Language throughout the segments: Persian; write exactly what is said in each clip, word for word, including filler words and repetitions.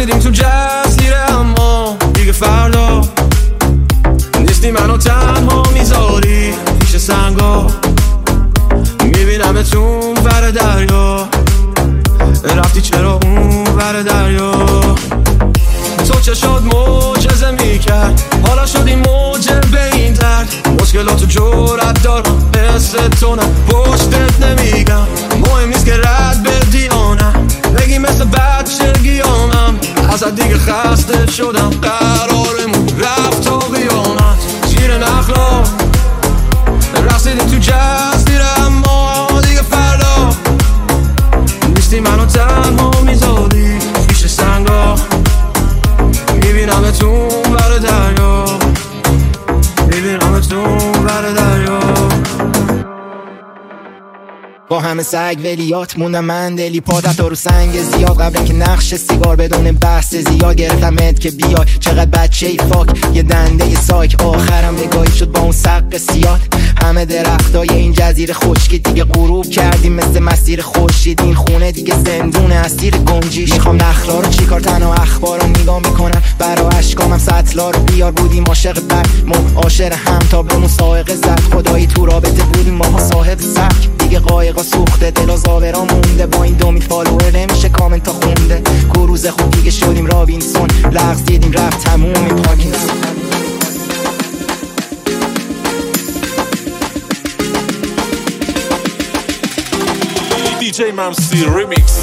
رقصیدیم تو جزیره اما دیگه فردا نیستی، منو تنها میذاری پیش سنگا، میبینمتون ور دریا، رفتی چرا اون ور دریا؟ تو چشات معجزه میکرد، حالا شدی موجه به این درد، مشکلاتو جرأت دارم حس تو نه پشتت نمیگم، مهم نیست که رد بدی آنه بگی مثل بچگیامم، ازت دیگه خسته شدم، قرارمون رفت تا قیامت. زیر نخلا رقصیدیم تو جزیره اما دیگه فردا نیستی، منو تنها میذاری پیش سنگا، میبینمتون ور دریا، میبینمتون ور دریا. با همه سگ ولیات موندم من دلی پادت رو سنگ زیاد، قبل اینکه نقش سیگار بدون بحث زیاد گرفتمت که بیای، چقدر بچه ای فاک یه دنده ی سایک، آخرم بگاهی شد با اون سق سیاد. همه درختای این جزیره خشکی دیگه غروب کردیم مثل مسیر خورشید، این خونه دیگه زندونه اسیر گنجیش. میخوام نخلا رو چیکار تنها اخبار رو نگاه میکنم، برا اشکامم سطلا رو بیار، بودیم عاشق بک مون عاشق هم تا به مسائقه زد، خدایی تو رابطه بودیم ماها صاحب سک، دیگه قایقا سوخته دل و زاورا مونده، با این دومی فالوور نمیشه کامنت ها خونده، کروز خوب دیگه شدیم رابینسون، لغز دیدیم رفت تموم این پاکینسون. دی جی ممسی ریمیکس.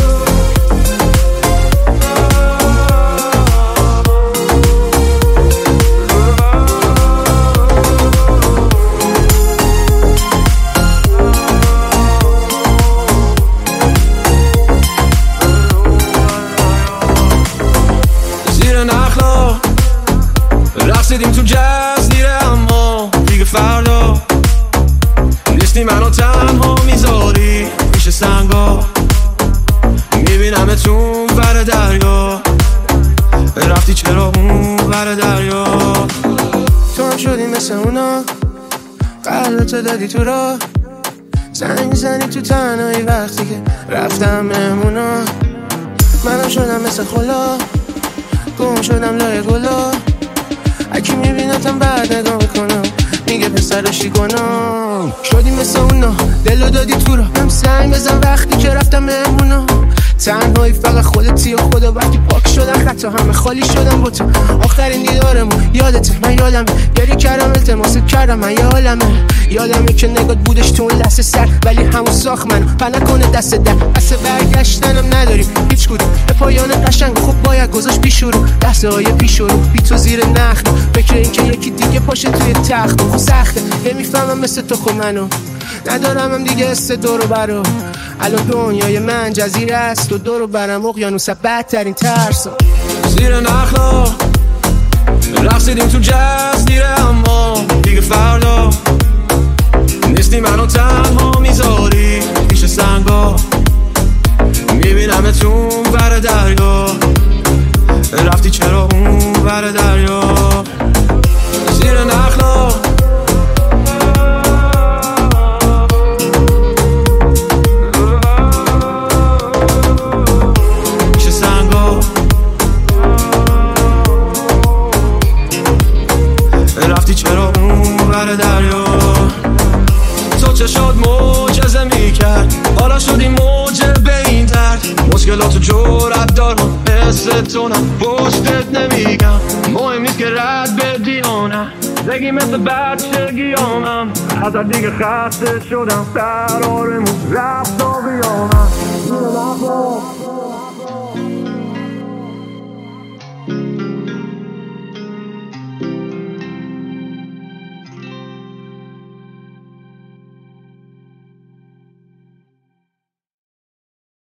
رقصیدیم تو جزیره اما دیگه فردا نیستی، منو تنها میذاری پیش سنگا، میبینمتون ور دریا، رفتی چرا اون ور دریا؟ تو هم شدی مثل اونا، قلبتو دادی تو را، زنگ زنی تو تنهایی وقتی که رفتم مهمونا، منم شدم مثل خلا، گم شدم لای گلا، اکی میبینتم بعد نگاه میکنم میگه پسرشی کنم، شدی مثل اونا دلو دادی تو را، هم سنگ بزن وقتی که رفتم مهمونا، تنهایی فقط خودتی و خدا، وقتی پاک شدم خطا همه خالی شدم با تو، آخرین دیدارمون یادته من یادمه، گری کردم التماست کردم من یادمه، یادمه که نگات بودش تو اون لحظه سر، ولی همون ساخت منو پنه کنه دست در، پس برگشتنم نداریم هیچ کدوم، به پایان قشنگ خب باید گذاشت بی شروع، لحظه های پیش رو بی تو زیر نخل، فکر این که یکی دیگه پاشه توی تخت، خب سخته نمیفهمم مثل تو خب منو ندارم هم دیگه است دورو برو، الان دنیای من جزیره است و دورو برم اقیانوس بدترین ترسا. زیر نخلا رقصیدیم تو جزیره اما دیگه فردا نیستی، منو تنها میذاری پیش سنگا، میبینمتون ور دریا، رفتی چرا اون ور دریا؟ زیر نخلا رفتی چرا اون ور دریا؟ تو چشات معجزه میکرد، حالا شدی موجه به این درد، مشکلاتو جرأت دارم حس تو نه پشتت نمیگم، مهم نیست که رد بدی آنه بگی مثل بچگیامم، ازت دیگه خسته شدم، قرارمون رفت تا قیامت.